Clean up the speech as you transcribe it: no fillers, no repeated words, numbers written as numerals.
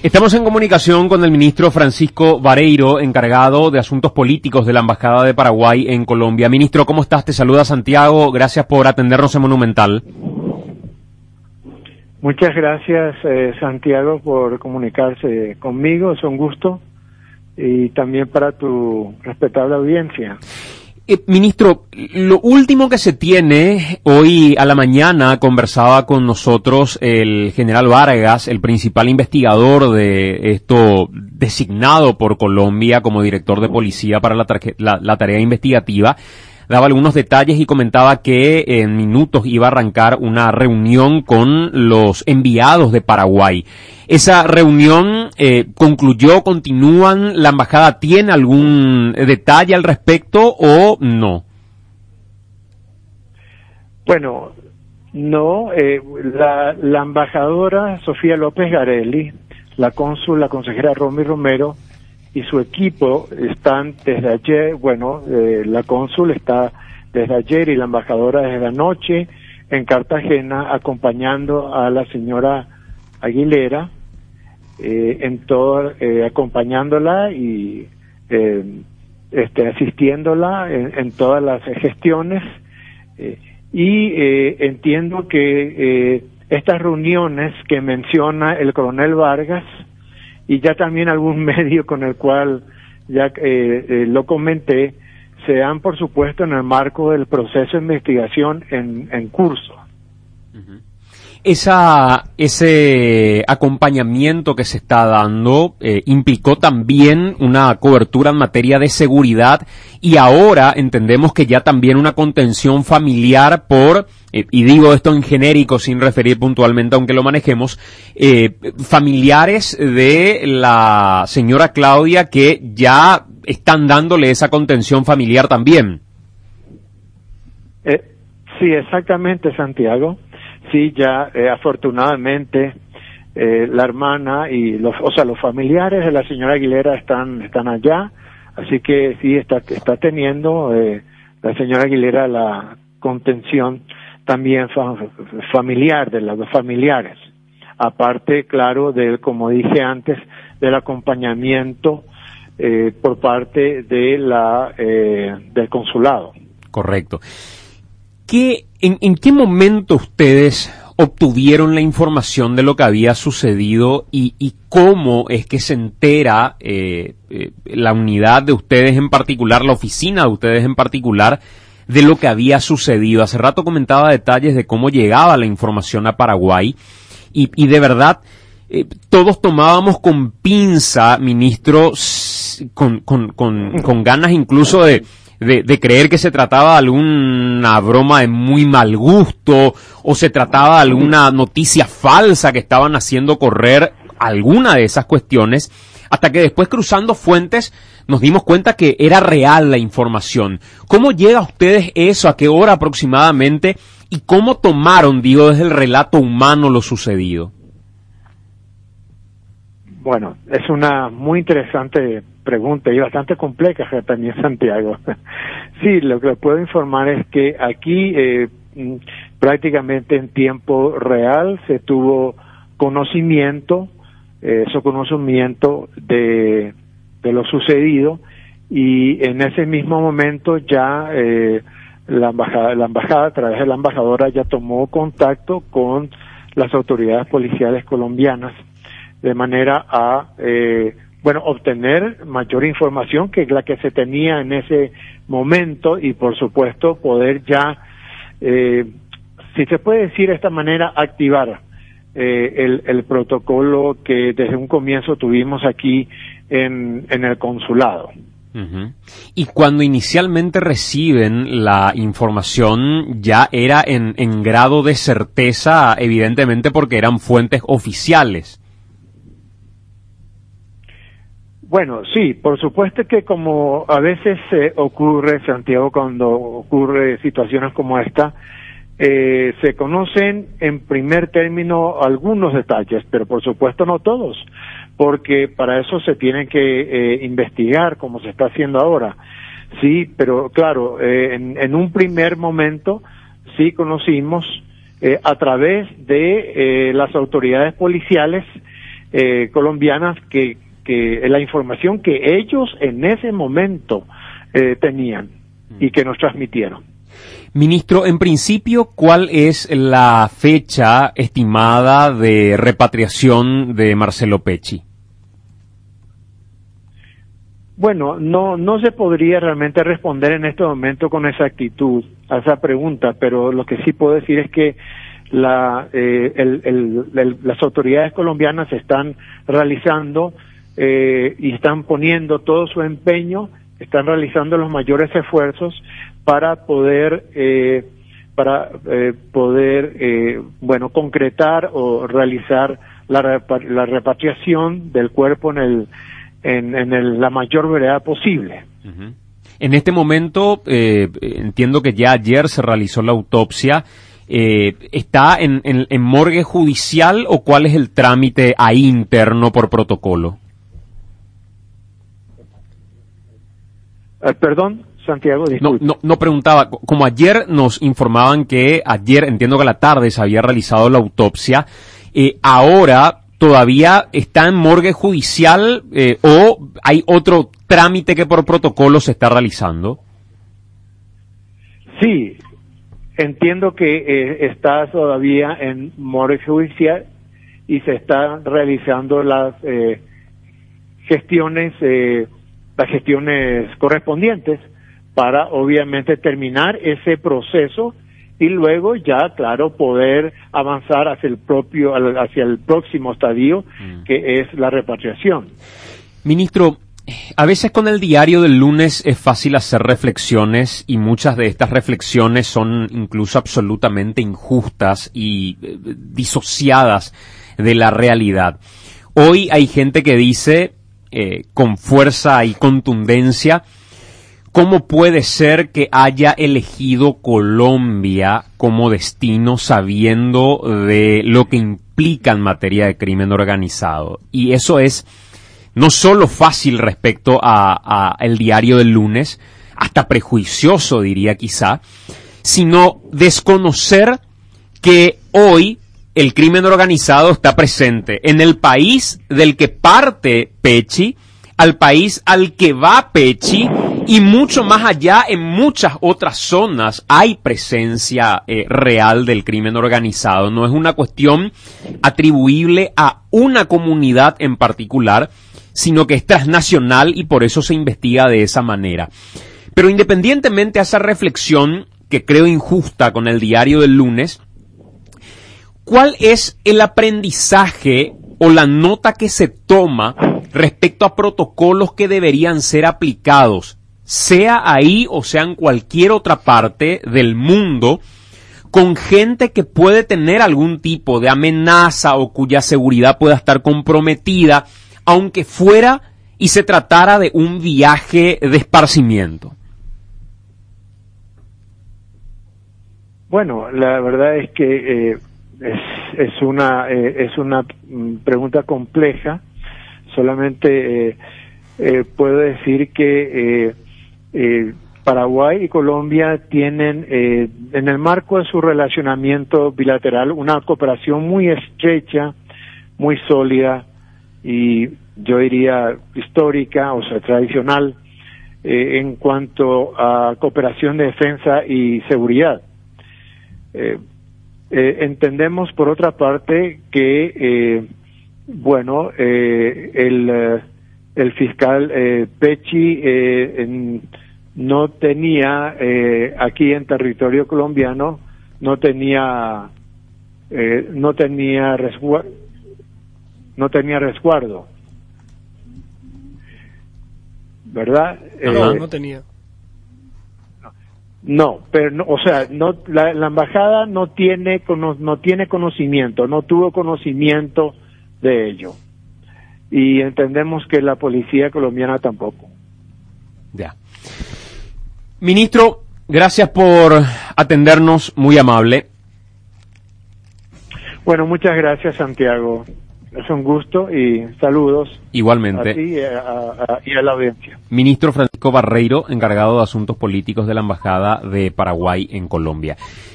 Estamos en comunicación con el ministro Francisco Vareiro, encargado de asuntos políticos de la Embajada de Paraguay en Colombia. Ministro, ¿cómo estás? Te saluda Santiago. Gracias por atendernos en Monumental. Muchas gracias, Santiago, por comunicarse conmigo. Es un gusto. Y también para tu respetable audiencia. Ministro, lo último que se tiene, hoy a la mañana conversaba con nosotros el general Vargas, el principal investigador de esto designado por Colombia como director de policía para la tarea investigativa. Daba algunos detalles y comentaba que en minutos iba a arrancar una reunión con los enviados de Paraguay. ¿Esa reunión concluyó, continúan? ¿La embajada tiene algún detalle al respecto o no? Bueno, no. La embajadora Sofía López Garelli, la cónsul, la consejera Romy Romero y su equipo están desde ayer, la cónsul está desde ayer y la embajadora desde anoche en Cartagena acompañando a la señora Aguilera, acompañándola y asistiéndola en todas las gestiones entiendo que estas reuniones que menciona el coronel Vargas y ya también algún medio con el cual ya lo comenté, se dan por supuesto en el marco del proceso de investigación en curso. Uh-huh. Ese acompañamiento que se está dando implicó también una cobertura en materia de seguridad y ahora entendemos que ya también una contención familiar por, y digo esto en genérico sin referir puntualmente aunque lo manejemos, familiares de la señora Claudia que ya están dándole esa contención familiar también. Sí, exactamente, Santiago. Sí, ya afortunadamente la hermana y los familiares de la señora Aguilera están allá, así que sí está teniendo la señora Aguilera la contención también familiar de los familiares, aparte, claro, como dije antes, del acompañamiento por parte de del consulado. Correcto. ¿En qué momento ustedes obtuvieron la información de lo que había sucedido y cómo es que se entera la unidad de ustedes en particular, la oficina de ustedes en particular, de lo que había sucedido? Hace rato comentaba detalles de cómo llegaba la información a Paraguay y de verdad todos tomábamos con pinza, ministro, con ganas incluso de creer que se trataba de alguna broma de muy mal gusto o se trataba de alguna noticia falsa que estaban haciendo correr alguna de esas cuestiones, hasta que después cruzando fuentes nos dimos cuenta que era real la información. ¿Cómo llega a ustedes eso? ¿A qué hora aproximadamente? ¿Y cómo tomaron, desde el relato humano lo sucedido? Bueno, es una muy interesante pregunta y bastante compleja también, Santiago. Sí, lo que le puedo informar es que aquí prácticamente en tiempo real se tuvo conocimiento de lo sucedido y en ese mismo momento ya la embajada a través de la embajadora ya tomó contacto con las autoridades policiales colombianas de manera a obtener mayor información que la que se tenía en ese momento y por supuesto poder ya, si se puede decir de esta manera, activar el protocolo que desde un comienzo tuvimos aquí en el consulado. Uh-huh. Y cuando inicialmente reciben la información ya era en grado de certeza, evidentemente porque eran fuentes oficiales. Bueno, sí, por supuesto que como a veces ocurre, Santiago, cuando ocurre situaciones como esta, se conocen en primer término algunos detalles, pero por supuesto no todos, porque para eso se tiene que investigar como se está haciendo ahora. Sí, pero claro, en un primer momento sí conocimos a través de las autoridades policiales colombianas que la información que ellos en ese momento tenían y que nos transmitieron. Ministro, en principio, ¿cuál es la fecha estimada de repatriación de Marcelo Pecci? Bueno, no se podría realmente responder en este momento con exactitud a esa pregunta, pero lo que sí puedo decir es que las autoridades colombianas están realizando y están poniendo todo su empeño, están realizando los mayores esfuerzos para poder concretar o realizar la repatriación del cuerpo en la mayor brevedad posible. Uh-huh. En este momento, entiendo que ya ayer se realizó la autopsia. ¿Está en morgue judicial o cuál es el trámite ahí interno por protocolo? Perdón, Santiago, disculpe. No preguntaba, como ayer nos informaban que ayer, entiendo que a la tarde se había realizado la autopsia, ahora todavía está en morgue judicial o hay otro trámite que por protocolo se está realizando. Sí, entiendo que está todavía en morgue judicial y se están realizando las gestiones correspondientes para obviamente terminar ese proceso y luego ya, claro, poder avanzar hacia el próximo estadio, que es la repatriación. Ministro, a veces con el diario del lunes es fácil hacer reflexiones y muchas de estas reflexiones son incluso absolutamente injustas y disociadas de la realidad. Hoy hay gente que dice con fuerza y contundencia, ¿cómo puede ser que haya elegido Colombia como destino sabiendo de lo que implica en materia de crimen organizado? Y eso es no solo fácil respecto a el diario del lunes, hasta prejuicioso diría quizá, sino desconocer que hoy el crimen organizado está presente en el país del que parte Pecci, al país al que va Pecci, y mucho más allá, en muchas otras zonas hay presencia real del crimen organizado. No es una cuestión atribuible a una comunidad en particular, sino que es transnacional y por eso se investiga de esa manera. Pero independientemente de esa reflexión, que creo injusta con el diario del lunes, ¿cuál es el aprendizaje o la nota que se toma respecto a protocolos que deberían ser aplicados, sea ahí o sea en cualquier otra parte del mundo, con gente que puede tener algún tipo de amenaza o cuya seguridad pueda estar comprometida, aunque fuera y se tratara de un viaje de esparcimiento? Bueno, la verdad es que es una pregunta compleja. Solamente puedo decir que Paraguay y Colombia tienen en el marco de su relacionamiento bilateral una cooperación muy estrecha, muy sólida y yo diría histórica, o sea, tradicional, en cuanto a cooperación de defensa y seguridad. Entendemos, por otra parte, que el fiscal Pecci no tenía aquí en territorio colombiano no tenía resguardo, ¿verdad? No tenía. No, pero no, o sea, no, la embajada no tiene conocimiento, no tuvo conocimiento de ello. Y entendemos que la policía colombiana tampoco. Ya. Ministro, gracias por atendernos, muy amable. Bueno, muchas gracias, Santiago. Es un gusto y saludos. Igualmente. A ti y a la audiencia. Ministro Francisco Barreiro, encargado de Asuntos Políticos de la Embajada de Paraguay en Colombia.